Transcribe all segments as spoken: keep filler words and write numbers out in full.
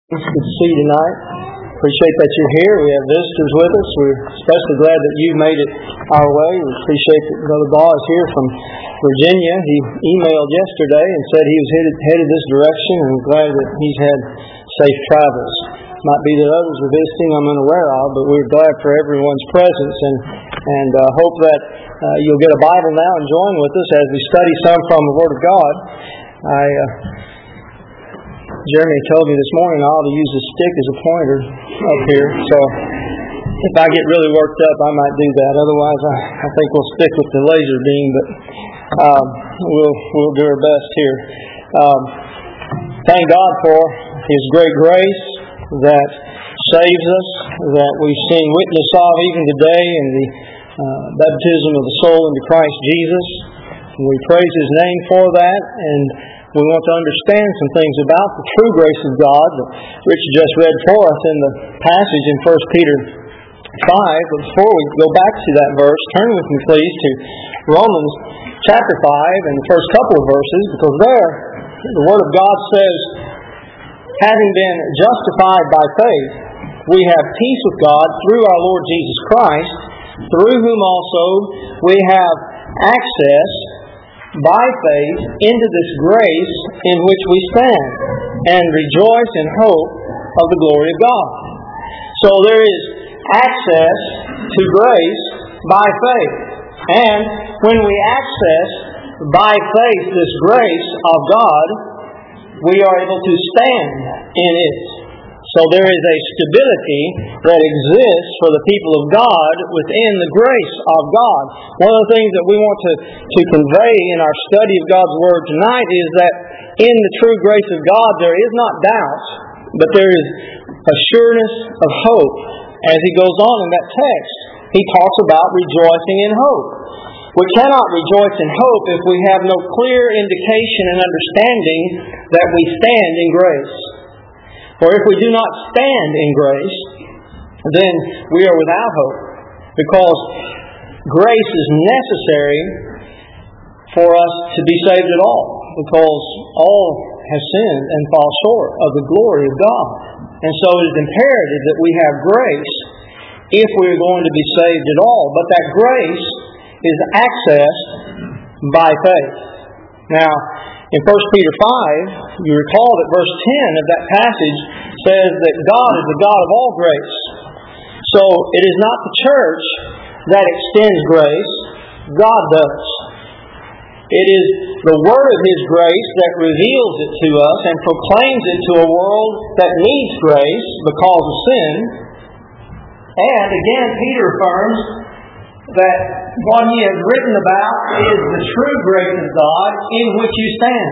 It's good to see you tonight. Appreciate that you're here. We have visitors with us. We're especially glad that you made it our way. We appreciate that Brother Baugh is here from Virginia. He emailed yesterday and said he was headed, headed this direction, and I'm glad that he's had safe travels. Might be that others are visiting I'm unaware of, but we're glad for everyone's presence and and uh, hope that uh, you'll get a Bible now and join with us as we study some from the Word of God. I... Uh, Jeremy told me this morning I ought to use a stick as a pointer up here, so if I get really worked up, I might do that. Otherwise, I, I think we'll stick with the laser beam, but um, we'll we'll do our best here. Um, thank God for His great grace that saves us, that we've seen witness of even today in the uh, baptism of the soul into Christ Jesus. And we praise His name for that, and we want to understand some things about the true grace of God that Richard just read for us in the passage in First Peter five. But before we go back to that verse, turn with me please to Romans chapter five and the first couple of verses, because there the Word of God says, having been justified by faith, we have peace with God through our Lord Jesus Christ, through whom also we have access by faith into this grace in which we stand, and rejoice in hope of the glory of God. So there is access to grace by faith. And when we access by faith this grace of God, we are able to stand in it. So there is a stability that exists for the people of God within the grace of God. One of the things that we want to, to convey in our study of God's Word tonight is that in the true grace of God there is not doubt, but there is assurance of hope. As he goes on in that text, he talks about rejoicing in hope. We cannot rejoice in hope if we have no clear indication and understanding that we stand in grace. For if we do not stand in grace, then we are without hope. Because grace is necessary for us to be saved at all. Because all have sinned and fall short of the glory of God. And so it is imperative that we have grace if we are going to be saved at all. But that grace is accessed by faith. Now, in First Peter five, you recall that verse ten of that passage says that God is the God of all grace. So it is not the church that extends grace, God does. It is the word of His grace that reveals it to us and proclaims it to a world that needs grace because of sin. And again, Peter affirms that what he has written about is the true grace of God in which you stand.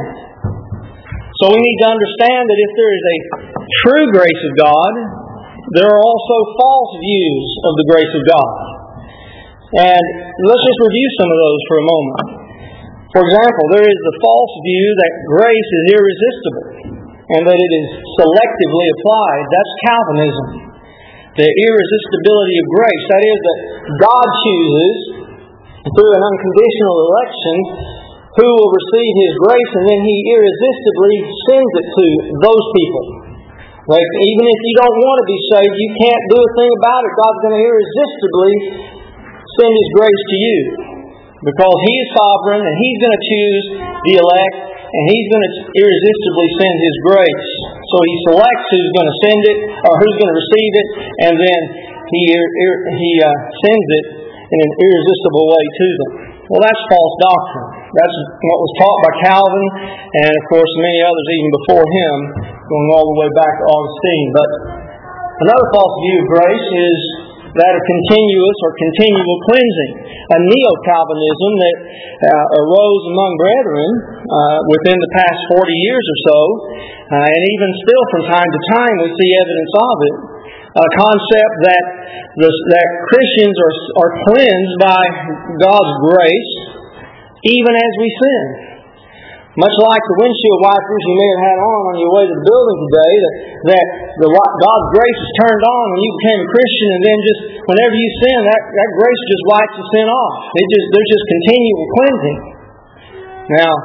So we need to understand that if there is a true grace of God, there are also false views of the grace of God. And let's just review some of those for a moment. For example, there is the false view that grace is irresistible and that it is selectively applied. That's Calvinism. The irresistibility of grace. That is, that God chooses, through an unconditional election, who will receive His grace, and then He irresistibly sends it to those people. Like, even if you don't want to be saved, you can't do a thing about it. God's going to irresistibly send His grace to you. Because He is sovereign, and He's going to choose the elect, and He's going to irresistibly send His grace. So He selects who's going to send it, or who's going to receive it, and then He He uh, sends it in an irresistible way to them. Well, that's false doctrine. That's what was taught by Calvin, and of course many others even before him, going all the way back to Augustine. But another false view of grace is that of continuous or continual cleansing. A neo-Calvinism that uh, arose among brethren uh, within the past forty years or so, uh, and even still from time to time we see evidence of it. A concept that the, that Christians are, are cleansed by God's grace even as we sin. Much like the windshield wipers you may have had on on your way to the building today, that, that the, God's grace is turned on when you became a Christian, and then just whenever you sin, that, that grace just wipes the sin off. It just There's just continual cleansing. Now,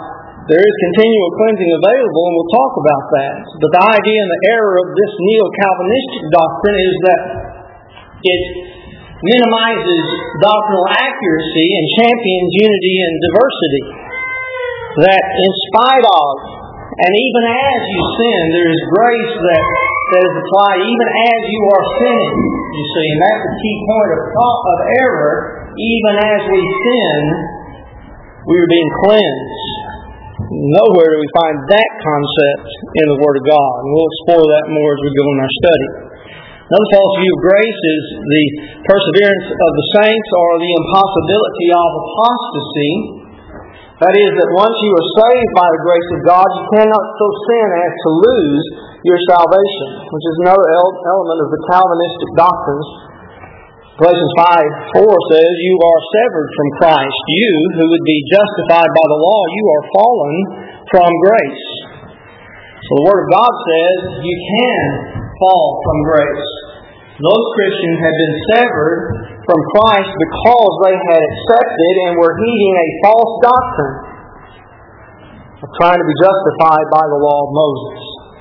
there is continual cleansing available, and we'll talk about that. But the idea and the error of this neo-Calvinistic doctrine is that it minimizes doctrinal accuracy and champions unity and diversity. That in spite of, and even as you sin, there is grace that, that is applied even as you are sinning. You see, and that's the key point of, of error. Even as we sin, we are being cleansed. Nowhere do we find that concept in the Word of God. And we'll explore that more as we go in our study. Another false view of grace is the perseverance of the saints, or the impossibility of apostasy. That is, that once you are saved by the grace of God, you cannot so sin as to lose your salvation, which is another element of the Calvinistic doctrines. Galatians five four says, "You are severed from Christ. You, who would be justified by the law, you are fallen from grace." So the Word of God says you can fall from grace. Those Christians had been severed from Christ because they had accepted and were heeding a false doctrine of trying to be justified by the law of Moses.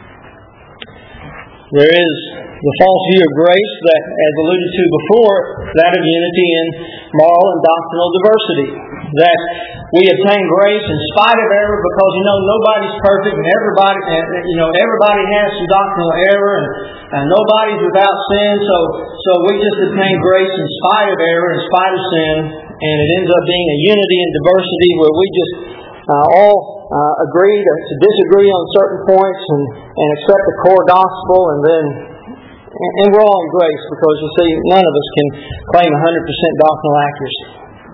There is the false view of grace that, as alluded to before, that of unity in moral and doctrinal diversity. That we obtain grace in spite of error because, you know, nobody's perfect and everybody, you know, everybody has some doctrinal error and, and nobody's without sin. So, so we just obtain grace in spite of error, in spite of sin, and it ends up being a unity and diversity where we just uh, all uh, agree to, to disagree on certain points and, and accept the core gospel, and then and we're all in grace because, you see, none of us can claim one hundred percent doctrinal accuracy.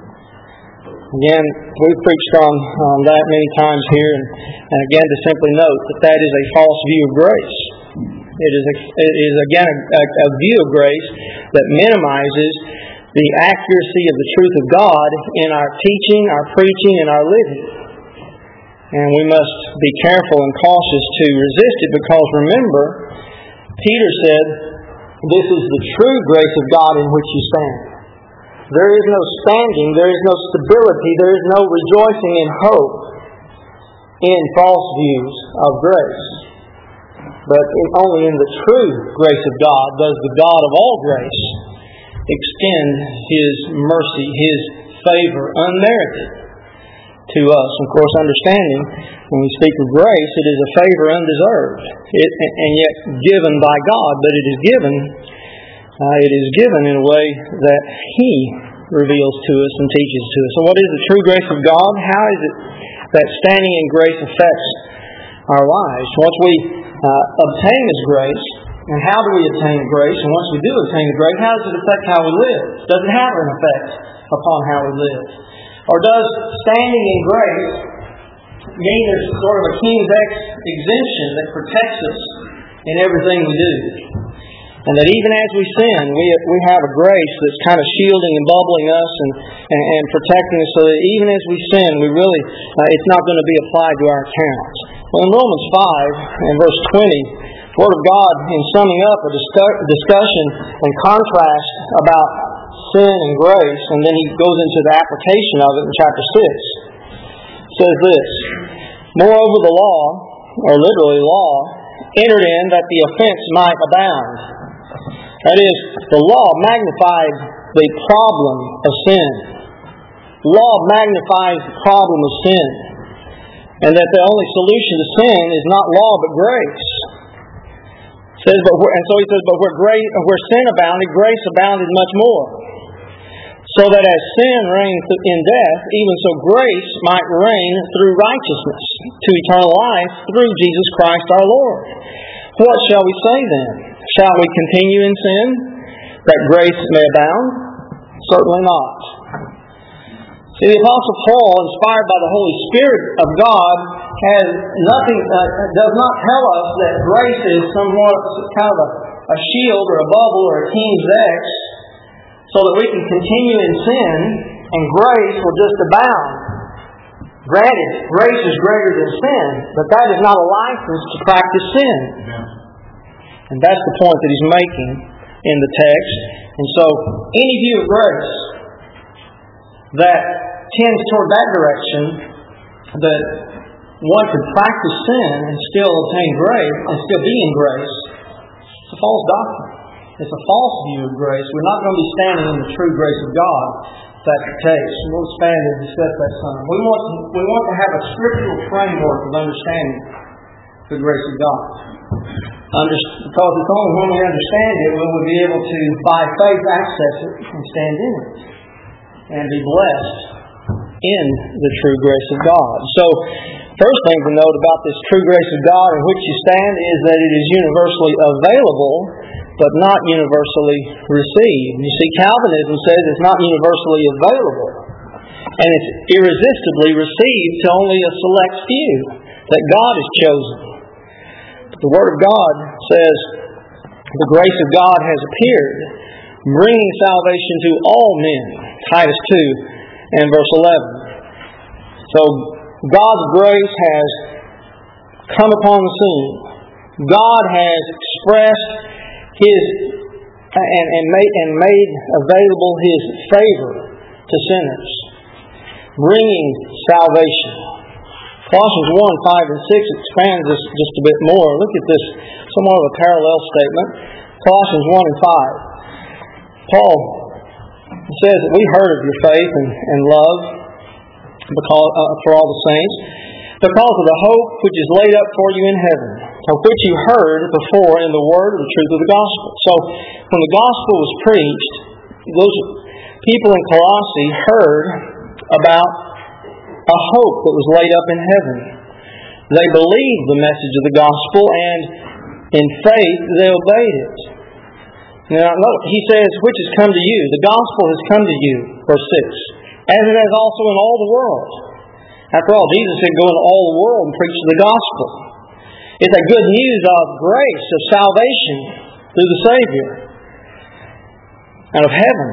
Again, we've preached on, on that many times here, and, and again to simply note that that is a false view of grace. It is, a, it is again, a, a, a view of grace that minimizes the accuracy of the truth of God in our teaching, our preaching, and our living. And we must be careful and cautious to resist it because, remember, Peter said, "This is the true grace of God in which you stand." There is no standing, there is no stability, there is no rejoicing in hope in false views of grace. But only in the true grace of God does the God of all grace extend His mercy, His favor, unmerited to us. Of course, understanding, when we speak of grace, it is a favor undeserved, it, and yet given by God, but it is given Uh, it is given in a way that He reveals to us and teaches to us. So what is the true grace of God? How is it that standing in grace affects our lives? Once we uh, obtain His grace, and how do we obtain grace? And once we do obtain the grace, how does it affect how we live? Does it have an effect upon how we live? Or does standing in grace mean there's sort of a King's X exemption that protects us in everything we do? And that even as we sin, we we have a grace that's kind of shielding and bubbling us and, and, and protecting us, so that even as we sin, we really uh, it's not going to be applied to our accounts. Well, in Romans five and verse twenty, the Word of God, in summing up a discuss, discussion and contrast about sin and grace, and then he goes into the application of it in chapter six, says this: "Moreover, the law," or literally law, "entered in that the offense might abound." That is, the law magnified the problem of sin. Law magnifies the problem of sin. And that the only solution to sin is not law but grace. It says, but where, and so he says, but where, grace, where sin abounded, grace abounded much more. So that as sin reigned in death, even so grace might reign through righteousness to eternal life through Jesus Christ our Lord. What shall we say then? Shall we continue in sin, that grace may abound? Certainly not. See, the Apostle Paul, inspired by the Holy Spirit of God, has nothing, uh, does not tell us that grace is somewhat kind of a, a shield or a bubble or a King's X, so that we can continue in sin and grace will just abound. Granted, grace is greater than sin, but that is not a license to practice sin. And that's the point that he's making in the text. And so, any view of grace that tends toward that direction, that one could practice sin and still obtain grace, and still be in grace, it's a false doctrine. It's a false view of grace. We're not going to be standing in the true grace of God if that's the case. We'll expand and discuss that some. We want to, we want to have a scriptural framework of understanding the grace of God. Under, because it's only when we understand it will we be able to, by faith, access it and stand in it and be blessed in the true grace of God. So, first thing to note about this true grace of God in which you stand is that it is universally available, but not universally received. You see, Calvinism says it's not universally available, and it's irresistibly received to only a select few that God has chosen. But the Word of God says the grace of God has appeared, bringing salvation to all men. Titus two and verse eleven. So, God's grace has come upon the scene. God has expressed His and, and made and made available His favor to sinners, bringing salvation. Colossians one, five, and six expands this just a bit more. Look at this, somewhat of a parallel statement. Colossians one and five. Paul says that we heard of your faith and, and love because uh, for all the saints, because of the hope which is laid up for you in heaven, of which you heard before in the word of the truth of the gospel. So, when the gospel was preached, those people in Colossae heard about a hope that was laid up in heaven. They believed the message of the gospel, and in faith they obeyed it. Now, note, he says, which has come to you. The gospel has come to you, verse six, as it has also in all the world. After all, Jesus said, go into all the world and preach the gospel. It's a good news of grace, of salvation through the Savior and of heaven.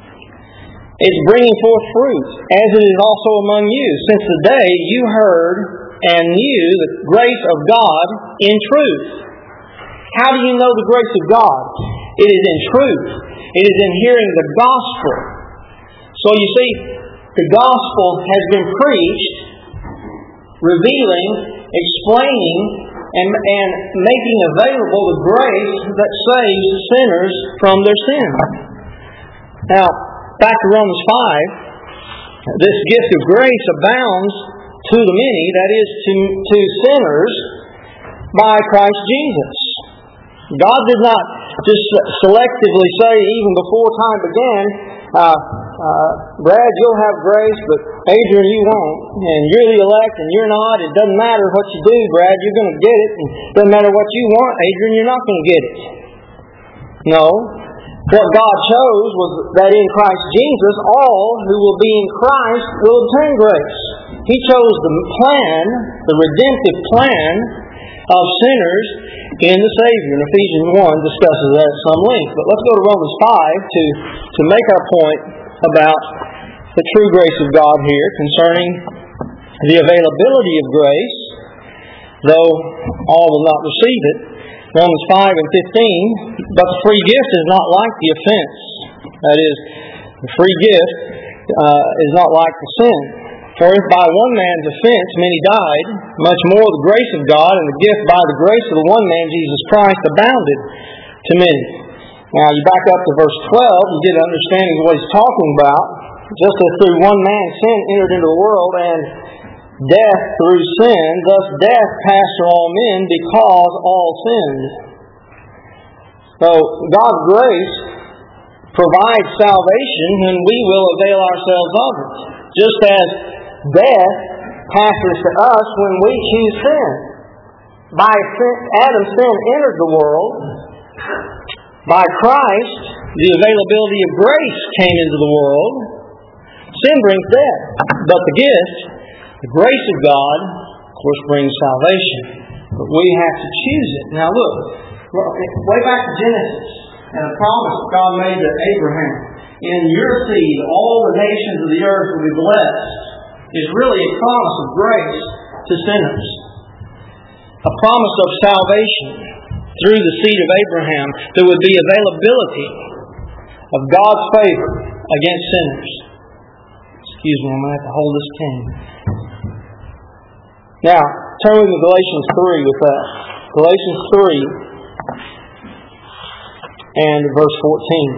It's bringing forth fruit, as it is also among you, since the day you heard and knew the grace of God in truth. How do you know the grace of God? It is in truth. It is in hearing the gospel. So you see, the gospel has been preached, revealing, explaining, and, and making available the grace that saves sinners from their sin. Now, back to Romans five, this gift of grace abounds to the many, that is, to, to sinners, by Christ Jesus. God did not just selectively say, even before time began, uh, uh, Brad, you'll have grace, but Adrian, you won't. And you're the elect, and you're not. It doesn't matter what you do, Brad, you're going to get it. And it doesn't matter what you want, Adrian, you're not going to get it. No. What God chose was that in Christ Jesus, all who will be in Christ will obtain grace. He chose the plan, the redemptive plan of sinners in the Savior. And Ephesians one discusses that at some length. But let's go to Romans five to, to make our point about the true grace of God here concerning the availability of grace, though all will not receive it. Romans five and fifteen, but the free gift is not like the offense. That is, the free gift uh, is not like the sin. For if by one man's offense many died, much more the grace of God and the gift by the grace of the one man, Jesus Christ, abounded to many. Now, you back up to verse twelve, you get an understanding of what he's talking about. Just as through one man sin entered into the world, and death through sin, thus death passed to all men because all sinned. So, God's grace provides salvation, and we will avail ourselves of it. Just as death passes to us when we choose sin. By sin, Adam's sin entered the world. By Christ, the availability of grace came into the world. Sin brings death, but the gift, the grace of God, of course, brings salvation. But we have to choose it. Now look, way back to Genesis, and a promise God made to Abraham. In your seed, all the nations of the earth will be blessed, is really a promise of grace to sinners. A promise of salvation through the seed of Abraham. There would be availability of God's favor against sinners. Excuse me, I'm going to have to hold this pen. Now, turn with me to Galatians three with that. Galatians three and verse fourteen.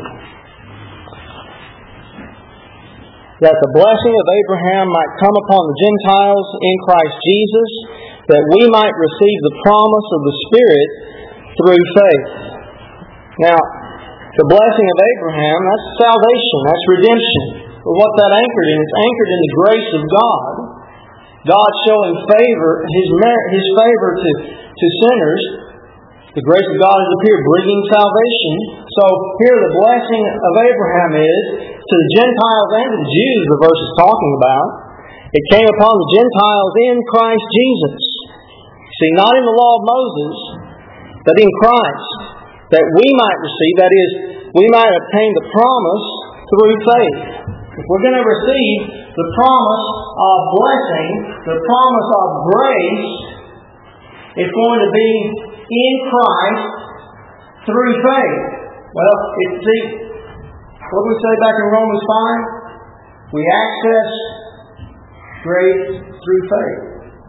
That the blessing of Abraham might come upon the Gentiles in Christ Jesus, that we might receive the promise of the Spirit through faith. Now, the blessing of Abraham, that's salvation, that's redemption. But what's that anchored in? It's anchored in the grace of God. God showing favor, His merit, His favor to, to sinners. The grace of God has appeared, bringing salvation. So here the blessing of Abraham is to the Gentiles and to the Jews, the verse is talking about. It came upon the Gentiles in Christ Jesus. See, not in the law of Moses, but in Christ, that we might receive, that is, we might obtain the promise through faith. If we're going to receive the promise of blessing, the promise of grace, it's going to be in Christ through faith. Well, it's see, what did we say back in Romans five? We access grace through faith.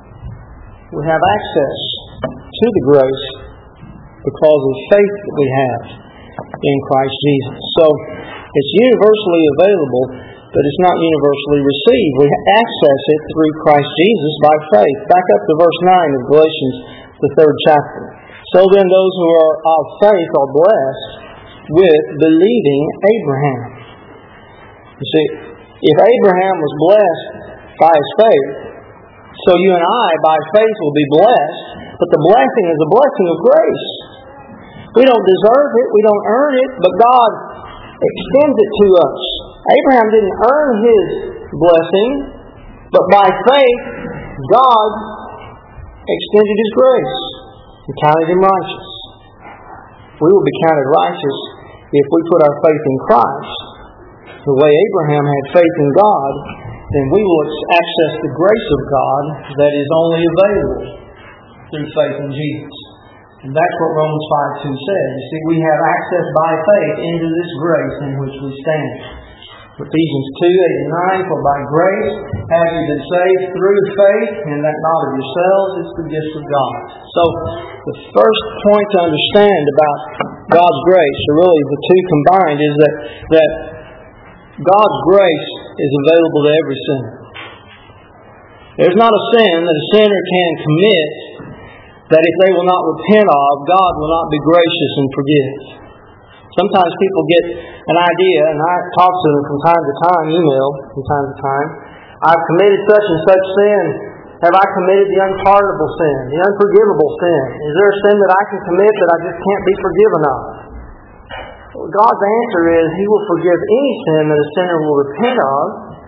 We have access to the grace because of faith that we have in Christ Jesus. So, it's universally available, but it's not universally received. We access it through Christ Jesus by faith. Back up to verse nine of Galatians, the third chapter. So then those who are of faith are blessed with believing Abraham. You see, if Abraham was blessed by his faith, so you and I, by faith, will be blessed, but the blessing is a blessing of grace. We don't deserve it, we don't earn it, but God extends it to us. Abraham didn't earn his blessing, but by faith, God extended His grace and counted him righteous. We will be counted righteous if we put our faith in Christ. The way Abraham had faith in God, then we will access the grace of God that is only available through faith in Jesus. And that's what Romans five two says. You see, we have access by faith into this grace in which we stand. Ephesians two, eight and nine, for by grace have you been saved through faith, and that not of yourselves, it's the gift of God. So, the first point to understand about God's grace, or really the two combined, is that, that God's grace is available to every sinner. There's not a sin that a sinner can commit that if they will not repent of, God will not be gracious and forgive. Sometimes people get an idea, and I talk to them from time to time, email from time to time. I've committed such and such sin. Have I committed the unpardonable sin, the unforgivable sin? Is there a sin that I can commit that I just can't be forgiven of? Well, God's answer is He will forgive any sin that a sinner will repent of.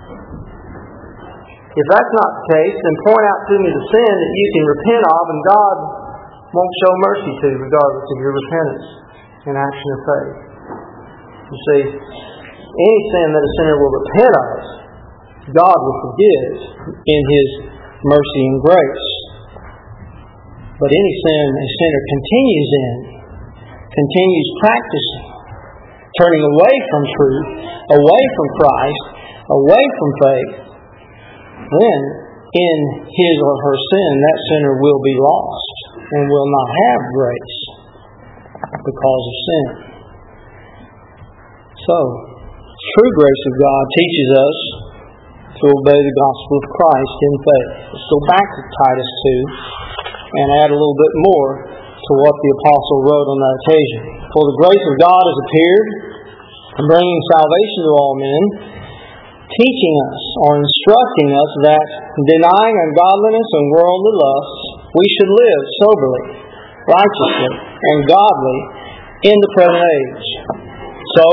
If that's not the case, then point out to me the sin that you can repent of, and God won't show mercy to, regardless of your repentance and action of faith. You see, any sin that a sinner will repent of, God will forgive in His mercy and grace. But any sin a sinner continues in, continues practicing, turning away from truth, away from Christ, away from faith, then in his or her sin, that sinner will be lost and will not have grace because of sin. So, true grace of God teaches us to obey the gospel of Christ in faith. Let's go back to Titus two and add a little bit more to what the apostle wrote on that occasion. For the grace of God has appeared, bringing salvation to all men, teaching us or instructing us that, denying ungodliness and worldly lusts, we should live soberly, righteously, and godly in the present age. So,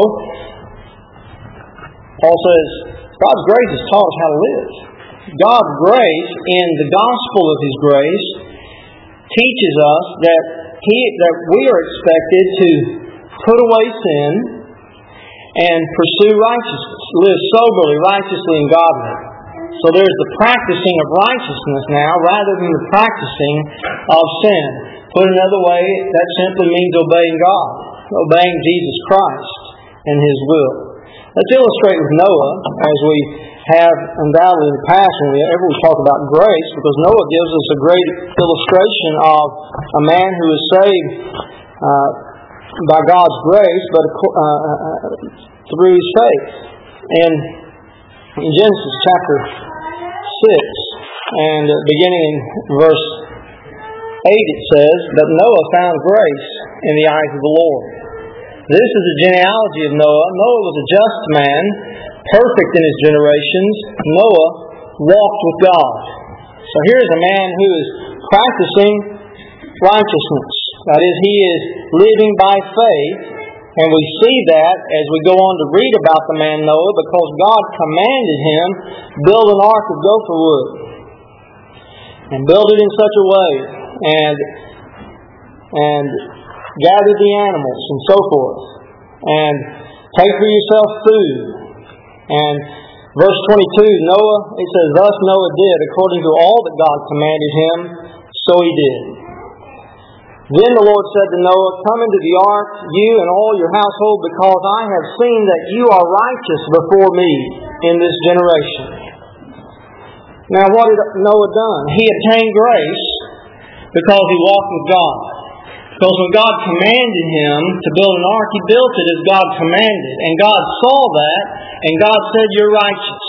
Paul says, God's grace has taught us how to live. God's grace, in the gospel of His grace, teaches us that He that we are expected to put away sin and pursue righteousness, live soberly, righteously, and godly. So there's the practicing of righteousness now rather than the practicing of sin. Put another way, that simply means obeying God, obeying Jesus Christ and His will. Let's illustrate with Noah, as we have undoubtedly in the past whenever we talk about grace, because Noah gives us a great illustration of a man who is saved uh, by God's grace, but uh, uh, through his faith. And in Genesis chapter six, and beginning in verse eight, it says, "But Noah found grace in the eyes of the Lord." This is the genealogy of Noah. Noah was a just man, perfect in his generations. Noah walked with God. So here's a man who is practicing righteousness. That is, he is living by faith. And we see that as we go on to read about the man Noah, because God commanded him, build an ark of gopher wood. And build it in such a way. And, and gather the animals and so forth. And take for yourself food. And verse twenty-two, Noah, it says, "Thus Noah did according to all that God commanded him, so he did. Then the Lord said to Noah, Come into the ark, you and all your household, because I have seen that you are righteous before me in this generation." Now what had Noah done? He obtained grace because he walked with God. Because when God commanded him to build an ark, he built it as God commanded. And God saw that, and God said, "You're righteous.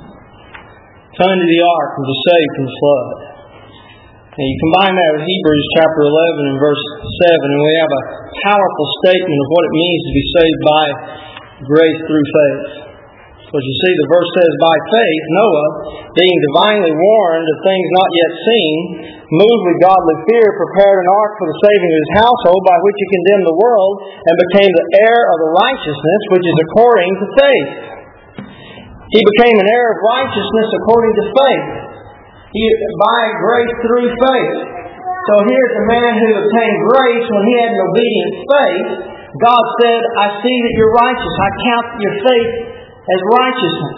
Come into the ark and be saved from the flood." And you combine that with Hebrews chapter eleven and verse seven, and we have a powerful statement of what it means to be saved by grace through faith. Because you see, the verse says, "By faith, Noah, being divinely warned of things not yet seen, moved with godly fear, prepared an ark for the saving of his household, by which he condemned the world, and became the heir of the righteousness which is according to faith." He became an heir of righteousness according to faith. He, by grace through faith. So here's a man who obtained grace when he had an obedient faith. God said, "I see that you're righteous. I count your faith as righteousness."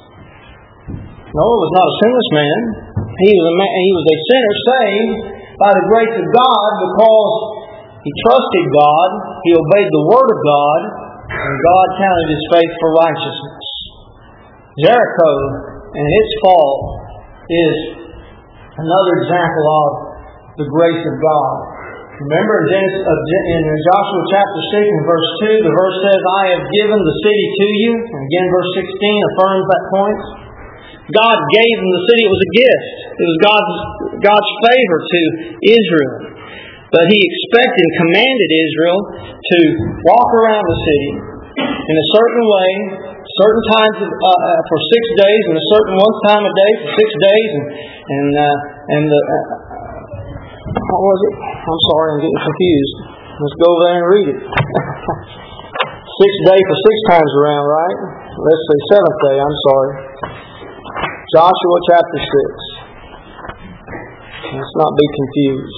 Noah was not a sinless man. He was a man, he was a sinner saved by the grace of God because he trusted God, he obeyed the Word of God, and God counted his faith for righteousness. Jericho and its fall is another example of the grace of God. Remember in, Genesis, uh, in Joshua chapter six and verse two, the verse says, "I have given the city to you." And again, verse sixteen affirms that point. God gave them the city. It was a gift. It was God's, God's favor to Israel. But He expected and commanded Israel to walk around the city in a certain way, certain times of, uh, uh, for six days, and a certain one time a day for six days, and and uh, and the uh, what was it? I'm sorry, I'm getting confused. Let's go over there and read it. Six day for six times around, right? Let's say seventh day. I'm sorry. Joshua chapter six. Let's not be confused.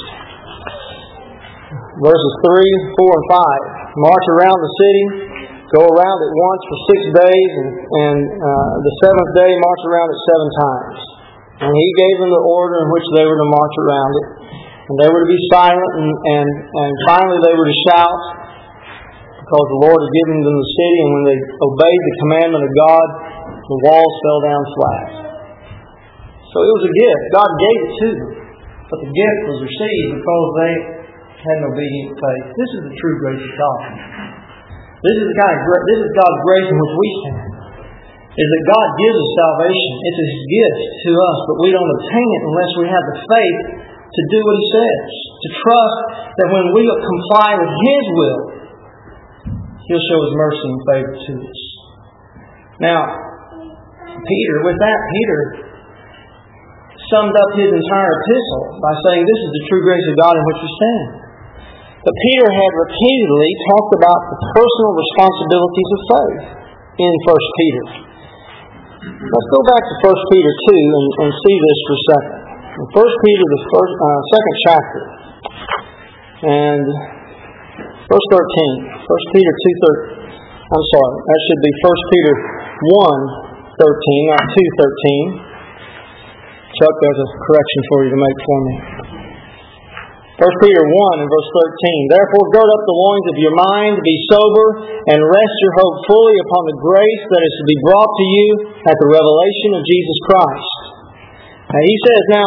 Verses three, four, and five. March around the city. Go around it once for six days, and, and uh, the seventh day march around it seven times. And he gave them the order in which they were to march around it. And they were to be silent, and, and, and finally they were to shout, because the Lord had given them the city, and when they obeyed the commandment of God, the walls fell down flat. So it was a gift. God gave it to them. But the gift was received because they had an obedient faith. This is the true grace of God. This is the kind of gra- this is God's grace in which we stand. Is that God gives us salvation. It's His gift to us, but we don't obtain it unless we have the faith to do what He says. To trust that when we comply with His will, He'll show His mercy and favor to us. Now, Peter, with that, Peter summed up his entire epistle by saying, "This is the true grace of God in which we stand." But Peter had repeatedly talked about the personal responsibilities of faith in First Peter. Let's go back to First Peter two and, and see this for a second. In First Peter, the first, uh, second chapter, and verse thirteen. First Peter two thirteen. I'm sorry, that should be First Peter one thirteen, not two thirteen. Chuck, there's a correction for you to make for me. First Peter one and verse thirteen. Therefore gird up the loins of your mind, be sober, and rest your hope fully upon the grace that is to be brought to you at the revelation of Jesus Christ. Now he says, now,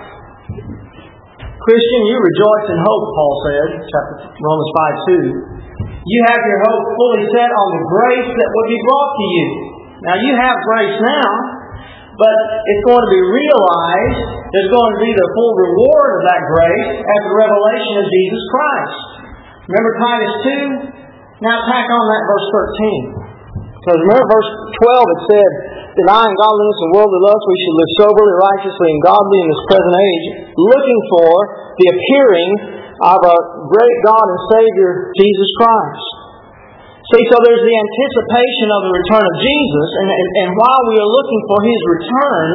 Christian, you rejoice in hope, Paul said, chapter Romans five two. You have your hope fully set on the grace that will be brought to you. Now you have grace now, but it's going to be realized, there's going to be the full reward of that grace at the revelation of Jesus Christ. Remember Titus two? Now tack on that verse thirteen. Because remember verse twelve, it said, denying godliness and worldly lust, we should live soberly, righteously, and godly in this present age, looking for the appearing of our great God and Savior, Jesus Christ. See, so there's the anticipation of the return of Jesus, and, and, and while we are looking for His return,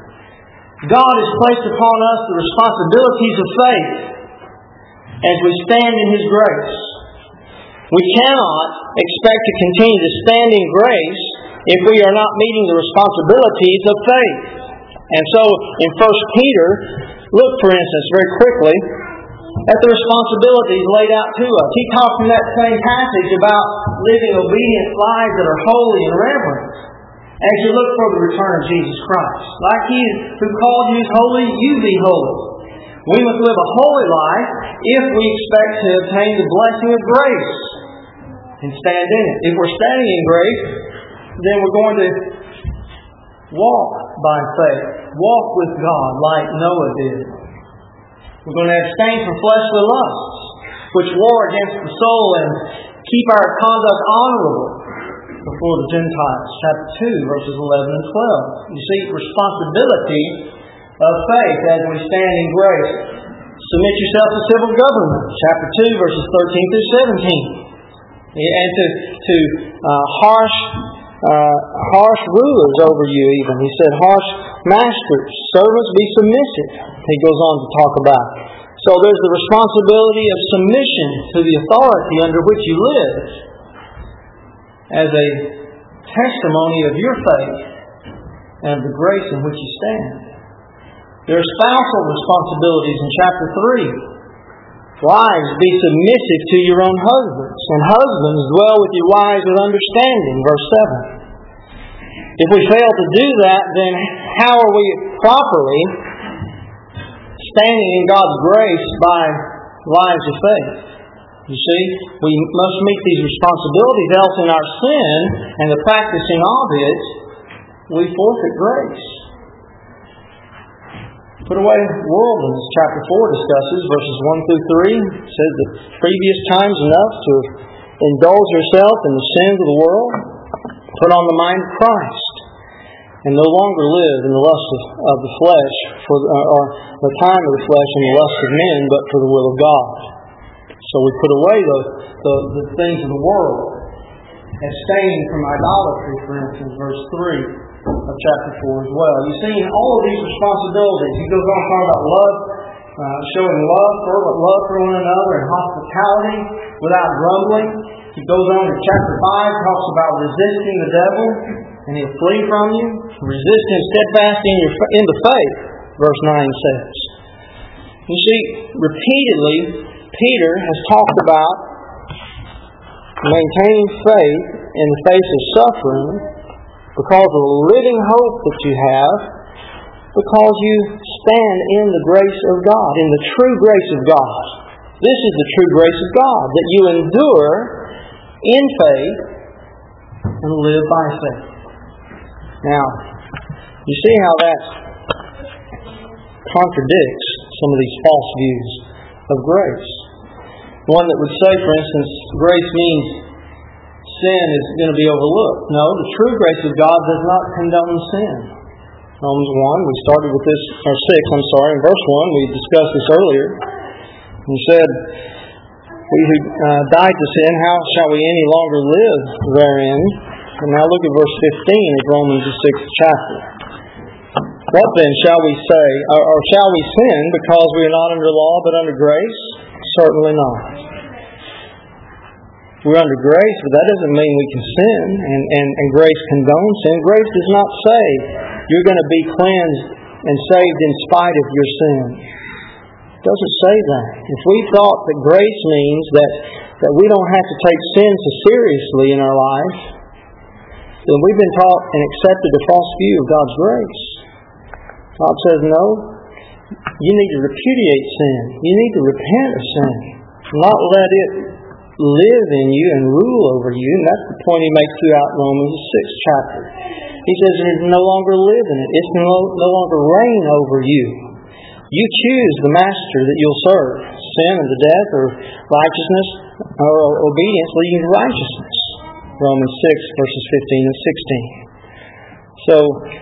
God has placed upon us the responsibilities of faith as we stand in His grace. We cannot expect to continue to stand in grace if we are not meeting the responsibilities of faith. And so, in First Peter, look, for instance, very quickly, at the responsibilities laid out to us. He talks in that same passage about living obedient lives that are holy and reverent as you look for the return of Jesus Christ. Like He who called you is holy, you be holy. We must live a holy life if we expect to obtain the blessing of grace and stand in it. If we're standing in grace, then we're going to walk by faith. Walk with God like Noah did. We're going to abstain from fleshly lusts, which war against the soul, and keep our conduct honorable before the Gentiles. Chapter two, verses eleven and twelve. You see, responsibility of faith as we stand in grace. Submit yourself to civil government. Chapter two, verses thirteen through seventeen. And to, to uh, harsh uh, harsh rulers over you even. He said, harsh masters, servants, be submissive. He goes on to talk about. So there's the responsibility of submission to the authority under which you live as a testimony of your faith and the grace in which you stand. There are spousal responsibilities in chapter three. Wives, be submissive to your own husbands, and husbands, dwell with your wives with understanding. Verse seven. If we fail to do that, then how are we properly standing in God's grace by lives of faith? You see, we must meet these responsibilities, else in our sin and the practicing of it, we forfeit grace. Put away worldliness, chapter four discusses, verses one through three. It says that previous times enough to indulge yourself in the sins of the world. Put on the mind of Christ, and no longer live in the lust of, of the flesh, for uh, or the time of the flesh and the lust of men, but for the will of God. So we put away the, the, the things of the world. Abstaining from idolatry, for instance, verse three of chapter four as well. You see, in all of these responsibilities, he goes on to talk about love, uh, showing love, fervent love for one another, and hospitality without grumbling. He goes on to chapter five, talks about resisting the devil, and he'll flee from you. Resist him steadfast in, your, in the faith, verse nine says. You see, repeatedly, Peter has talked about maintaining faith in the face of suffering because of the living hope that you have, because you stand in the grace of God, in the true grace of God. This is the true grace of God, that you endure in faith and live by faith. Now, you see how that contradicts some of these false views of grace. One that would say, for instance, grace means sin is going to be overlooked. No, the true grace of God does not condone sin. Romans one, we started with this, or six, I'm sorry, in verse one, we discussed this earlier. He said, we who uh, died to sin, how shall we any longer live therein? And now look at verse fifteen of Romans the sixth chapter. What then shall we say, or, or shall we sin because we are not under law but under grace? Certainly not. We're under grace, but that doesn't mean we can sin, and, and, and grace condones sin. Grace does not say you're going to be cleansed and saved in spite of your sin. It doesn't say that. If we thought that grace means that, that we don't have to take sin so seriously in our life, then we've been taught and accepted a false view of God's grace. God says, no, you need to repudiate sin. You need to repent of sin. Not let it live in you and rule over you. And that's the point he makes throughout Romans the sixth chapter. He says it is no longer live in it. It's no, no longer reign over you. You choose the master that you'll serve. Sin unto death, or righteousness, or obedience leading to righteousness. Romans six, verses fifteen and sixteen. So,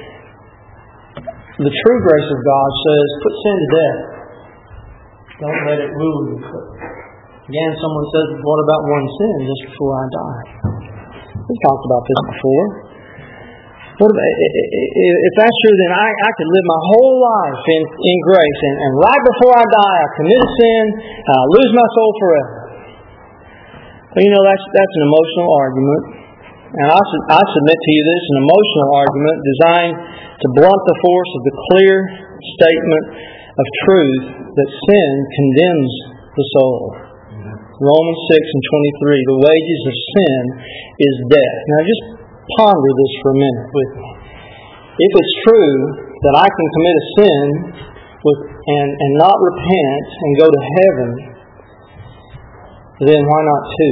the true grace of God says, put sin to death. Don't let it rule you. Again, someone says, what about one sin just before I die? We've talked about this before. What about, if that's true, then I, I could live my whole life in, in grace, and, and right before I die, I commit a sin, I lose my soul forever. Well, you know, that's that's an emotional argument. And I, I submit to you this, an emotional argument designed to blunt the force of the clear statement of truth that sin condemns the soul. Romans six and twenty-three, the wages of sin is death. Now just ponder this for a minute with me. If it's true that I can commit a sin with, and, and not repent and go to heaven, then why not two?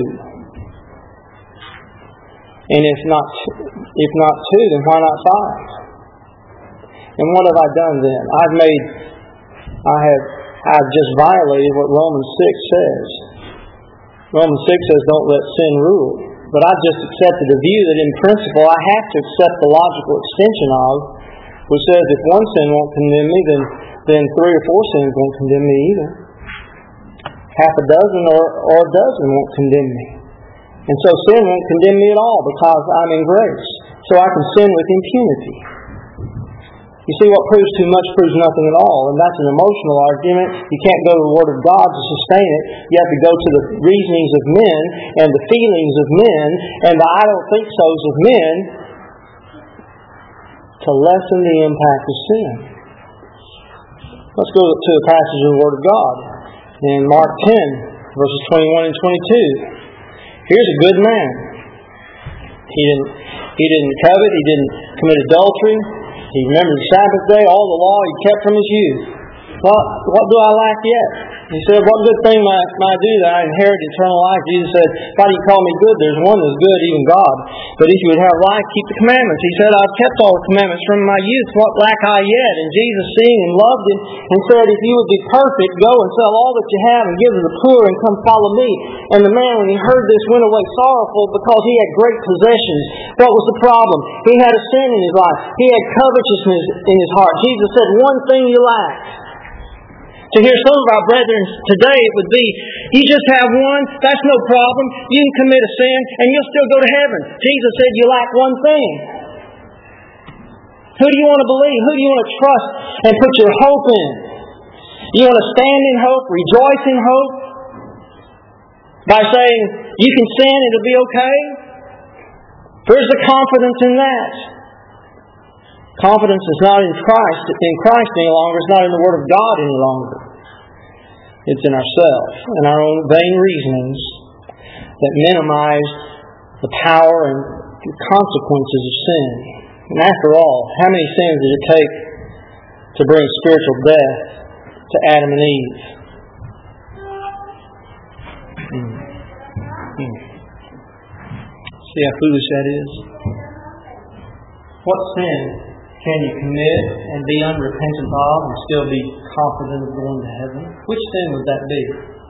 And if not, if not two, then why not five? And what have I done then? I've made, I have, I've just violated what Romans six says. Romans six says, don't let sin rule. But I've just accepted a view that in principle I have to accept the logical extension of, which says if one sin won't condemn me, then, then three or four sins won't condemn me either. Half a dozen or, or a dozen won't condemn me. And so sin won't condemn me at all because I'm in grace. So I can sin with impunity. You see, what proves too much proves nothing at all. And that's an emotional argument. You can't go to the Word of God to sustain it. You have to go to the reasonings of men and the feelings of men and the I don't think so's of men to lessen the impact of sin. Let's go to a passage of the Word of God. In Mark ten, verses twenty-one and twenty-two. Here's a good man. He didn't, he didn't covet. He didn't commit adultery. He remembered the Sabbath day, all the law he kept from his youth. What, what do I lack yet? He said, what good thing might, might I do that I inherit eternal life? Jesus said, why do you call me good? There's one that's good, even God. But if you would have life, keep the commandments. He said, I've kept all the commandments from my youth. What lack I yet? And Jesus, seeing him, loved him, and said, if you would be perfect, go and sell all that you have and give to the poor and come follow me. And the man, when he heard this, went away sorrowful because he had great possessions. What was the problem? He had a sin in his life. He had covetousness in his heart. Jesus said, one thing you lack. To hear some of our brethren today, it would be, you just have one, that's no problem. You can commit a sin and you'll still go to heaven. Jesus said you lack one thing. Who do you want to believe? Who do you want to trust and put your hope in? You want to stand in hope, rejoice in hope, by saying, you can sin and it'll be okay? Where's the confidence in that? Confidence is not in Christ, in Christ any longer. It's not in the Word of God any longer. It's in ourselves and our own vain reasonings that minimize the power and the consequences of sin. And after all, how many sins did it take to bring spiritual death to Adam and Eve? Hmm. Hmm. See how foolish that is? What sin can you commit and be unrepentant of and still be confident of going to heaven? Which sin would that be?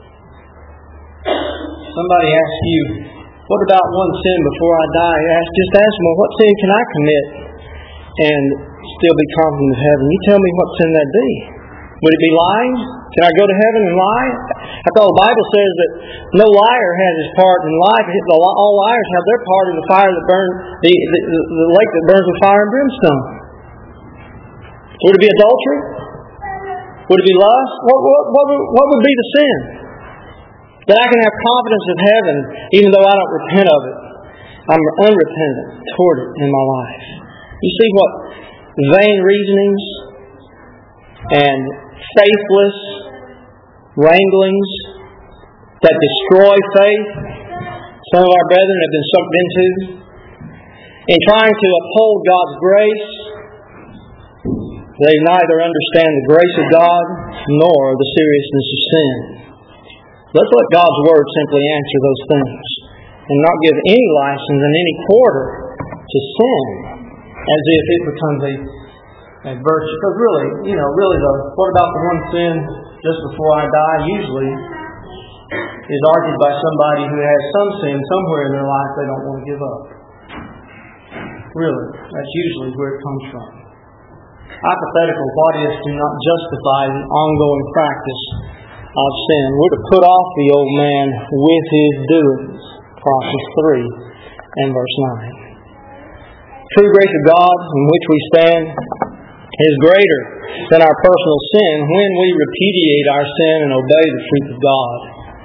Somebody asks you, what about one sin before I die? Ask, just ask them, well, what sin can I commit and still be confident of heaven? You tell me what sin that be. Would it be lying? Can I go to heaven and lie? I thought the Bible says that no liar has his part in life. All liars have their part in the fire that burns, the, the, the lake that burns with fire and brimstone. Would it be adultery? Would it be lust? What, what, what, what would be the sin? That I can have confidence of heaven even though I don't repent of it. I'm unrepentant toward it in my life. You see what vain reasonings and faithless wranglings that destroy faith. Some of our brethren have been sucked into. In trying to uphold God's grace, they neither understand the grace of God nor the seriousness of sin. Let's let God's Word simply answer those things and not give any license in any quarter to sin as if it becomes a, a virtue. Because really, you know, really the what about the one sin just before I die usually is argued by somebody who has some sin somewhere in their life they don't want to give up. Really, that's usually where it comes from. Hypothetical what-ifs do not justify the ongoing practice of sin. We're to put off the old man with his doings. Colossians three and verse nine. True grace of God in which we stand is greater than our personal sin when we repudiate our sin and obey the truth of God.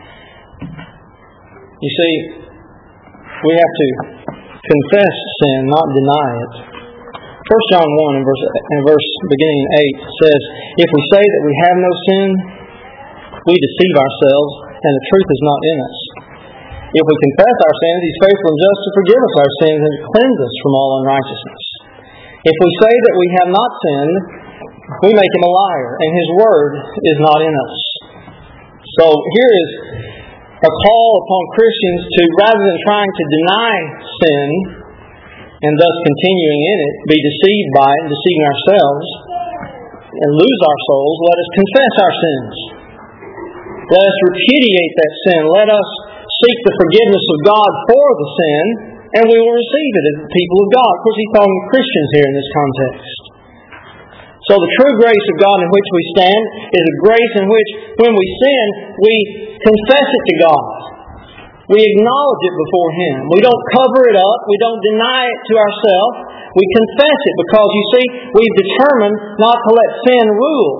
You see, we have to confess sin, not deny it. First John one and verse, and verse beginning in eight says, if we say that we have no sin, we deceive ourselves, and the truth is not in us. If we confess our sins, He is faithful and just to forgive us our sins and to cleanse us from all unrighteousness. If we say that we have not sinned, we make Him a liar, and His word is not in us. So here is a call upon Christians to, rather than trying to deny sin and thus continuing in it, be deceived by it and deceiving ourselves and lose our souls, let us confess our sins. Let us repudiate that sin. Let us seek the forgiveness of God for the sin, and we will receive it as the people of God. Of course, He's talking to Christians here in this context. So the true grace of God in which we stand is a grace in which, when we sin, we confess it to God. We acknowledge it before Him. We don't cover it up. We don't deny it to ourselves. We confess it because, you see, we've determined not to let sin rule.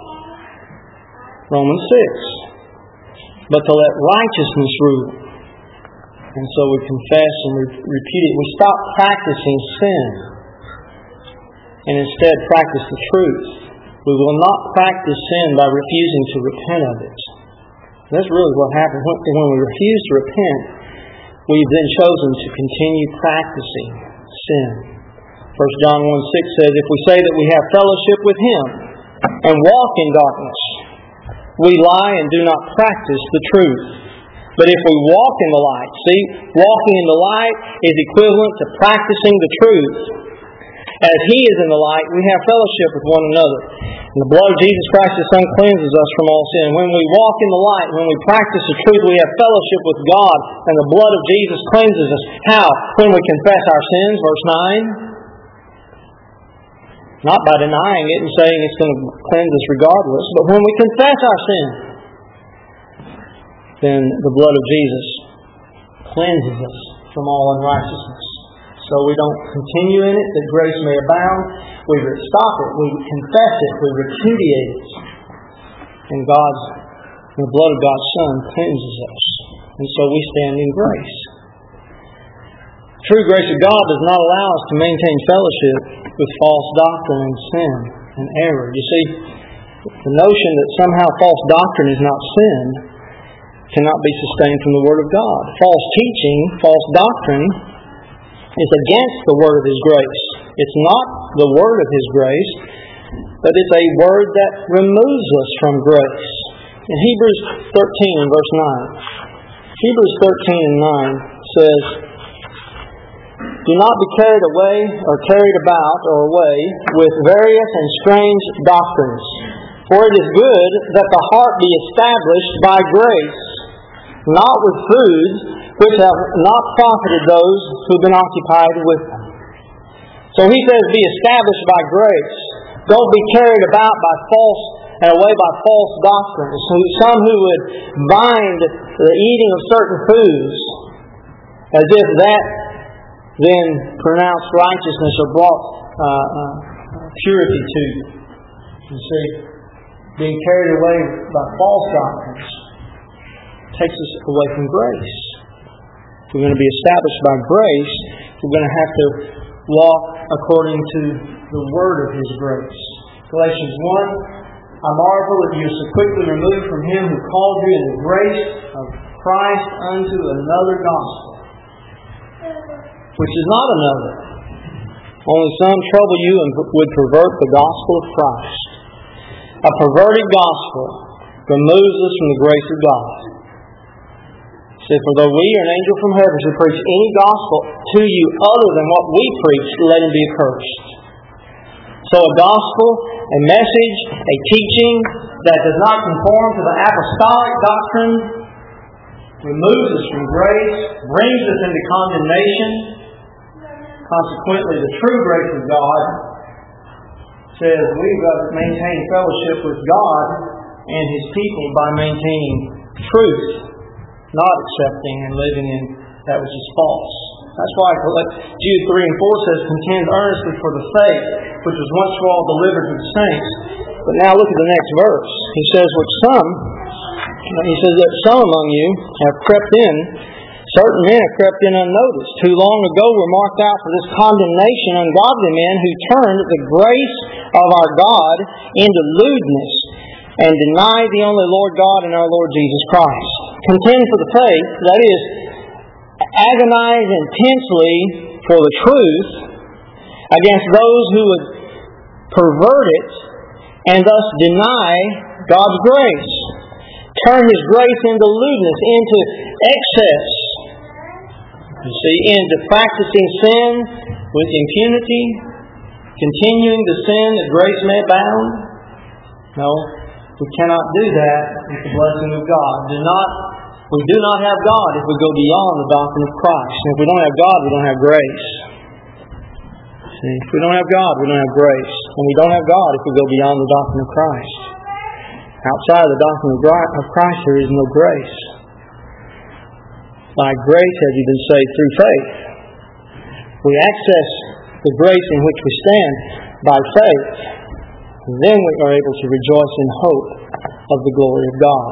Romans six. But to let righteousness rule. And so we confess and re- repeat it. We stop practicing sin and instead practice the truth. We will not practice sin by refusing to repent of it. That's really what happens. When we refuse to repent, we've then chosen to continue practicing sin. First John one six says, if we say that we have fellowship with Him and walk in darkness, we lie and do not practice the truth. But if we walk in the light, see, walking in the light is equivalent to practicing the truth. As He is in the light, we have fellowship with one another. And the blood of Jesus Christ, His Son, cleanses us from all sin. When we walk in the light, when we practice the truth, we have fellowship with God, and the blood of Jesus cleanses us. How? When we confess our sins, verse nine. Not by denying it and saying it's going to cleanse us regardless, but when we confess our sin, then the blood of Jesus cleanses us from all unrighteousness. So we don't continue in it, that grace may abound. We stop it, we confess it, we repudiate it. And God's, the blood of God's Son cleanses us. And so we stand in grace. True grace of God does not allow us to maintain fellowship with false doctrine and sin and error. You see, the notion that somehow false doctrine is not sin cannot be sustained from the Word of God. False teaching, false doctrine is against the Word of His grace. It's not the Word of His grace, but it's a Word that removes us from grace. In Hebrews thirteen and verse nine, Hebrews thirteen and nine says, do not be carried away or carried about or away with various and strange doctrines. For it is good that the heart be established by grace, not with foods which have not profited those who have been occupied with them. So he says, be established by grace. Don't be carried about by false and away by false doctrines. Some who would bind the eating of certain foods as if that then pronounced righteousness or brought uh, uh, purity to you. You see, being carried away by false doctrines takes us away from grace. If we're going to be established by grace, we're going to have to walk according to the Word of His grace. Galatians one I marvel that you are so quickly removed from Him who called you in the grace of Christ unto another gospel, which is not another. Only some trouble you and would pervert the gospel of Christ. A perverted gospel removes us from the grace of God. He said, for though we or an angel from heaven should preach any gospel to you other than what we preach, let him be accursed. So a gospel, a message, a teaching that does not conform to the apostolic doctrine removes us from grace, brings us into condemnation. Consequently, the true grace of God says we've got to maintain fellowship with God and His people by maintaining truth, not accepting and living in that which is false. That's why Jude three and four says, contend earnestly for the faith which was once for all delivered to the saints. But now look at the next verse. He says, which some, he says that some among you have crept in, certain men have crept in unnoticed, who long ago were marked out for this condemnation, ungodly men who turned the grace of our God into lewdness and denied the only Lord God and our Lord Jesus Christ. Contend for the faith, that is, agonize intensely for the truth against those who would pervert it and thus deny God's grace. Turn His grace into lewdness, into excess. You see, into practicing sin with impunity, continuing to sin that grace may abound. No, we cannot do that with the blessing of God. Do not, we do not have God if we go beyond the doctrine of Christ. And if we don't have God, we don't have grace. See, if we don't have God, we don't have grace. And we don't have God if we go beyond the doctrine of Christ. Outside of the doctrine of Christ, there is no grace. By grace have you been saved through faith. We access the grace in which we stand by faith. Then we are able to rejoice in hope of the glory of God.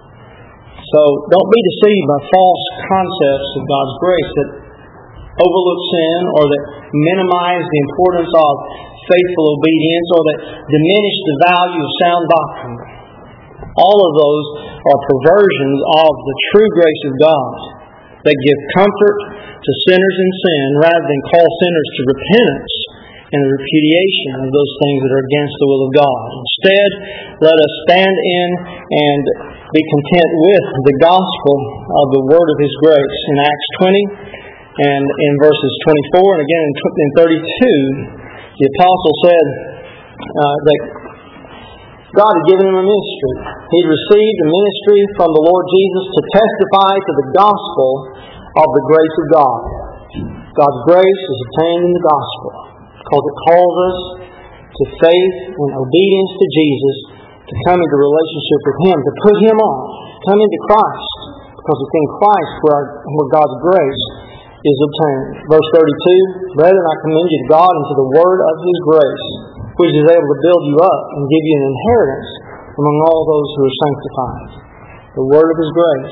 So don't be deceived by false concepts of God's grace that overlook sin or that minimize the importance of faithful obedience or that diminish the value of sound doctrine. All of those are perversions of the true grace of God that give comfort to sinners in sin rather than call sinners to repentance and the repudiation of those things that are against the will of God. Instead, let us stand in and be content with the gospel of the word of His grace. In Acts twenty and in verses twenty-four and again in thirty-two, the apostle said uh, that God had given him a ministry. He had received a ministry from the Lord Jesus to testify to the gospel of the grace of God. God's grace is obtained in the gospel because it calls us to faith and obedience to Jesus, to come into relationship with Him, to put Him on, come into Christ, because it's in Christ where, our, where God's grace is obtained. Verse thirty-two, brethren, I commend you to God and to the word of His grace, which is able to build you up and give you an inheritance among all those who are sanctified. The word of His grace.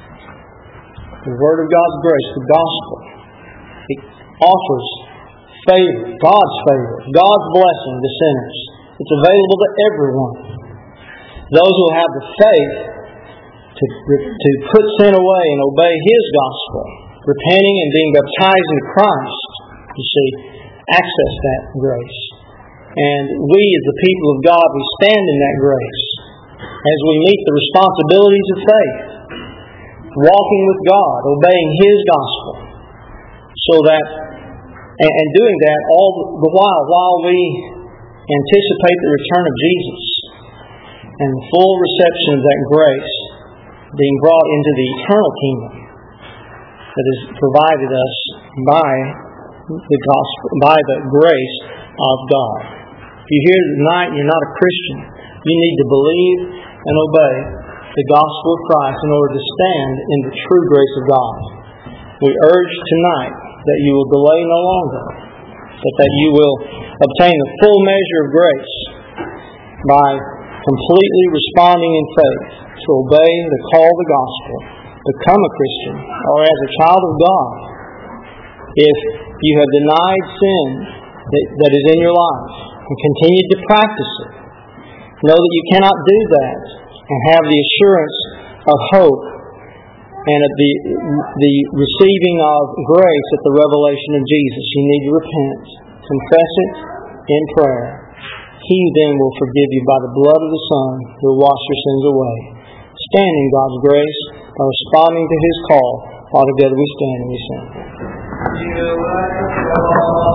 The word of God's grace, the gospel. It offers favor, God's favor, God's blessing to sinners. It's available to everyone. Those who will have the faith to, to put sin away and obey His gospel, repenting and being baptized into Christ, you see, access that grace. And we as the people of God, we stand in that grace as we meet the responsibilities of faith, walking with God, obeying His gospel, so that, and, and doing that all the while, while we anticipate the return of Jesus and the full reception of that grace being brought into the eternal kingdom that is provided us by the gospel, by the grace of God. If you're here tonight and you're not a Christian, you need to believe and obey the gospel of Christ in order to stand in the true grace of God. We urge tonight that you will delay no longer, but that you will obtain the full measure of grace by completely responding in faith to obey the call of the gospel, become a Christian, or as a child of God. If you have denied sin that, that is in your life and continued to practice it, Know that you cannot do that and have the assurance of hope and of the, the receiving of grace at the revelation of Jesus. You need to repent. Confess it in prayer. He then will forgive you by the blood of the Son who will wash your sins away. Stand in God's grace by responding to His call. All together we stand and we sing.